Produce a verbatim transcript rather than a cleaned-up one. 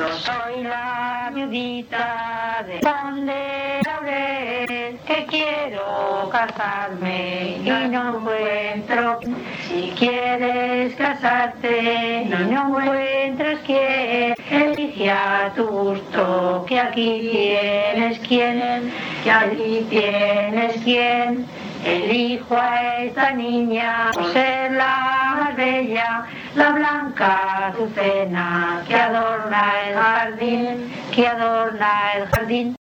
Yo soy la viudita de Juan de Laurel, que quiero casarme y no encuentro. Si quieres casarte y no encuentras quién, elige a tu gusto, que aquí tienes quien, que allí tienes quien. Elijo a esta niña por ser la más bella, la blanca azucena que adorna el jardín, que adorna el jardín.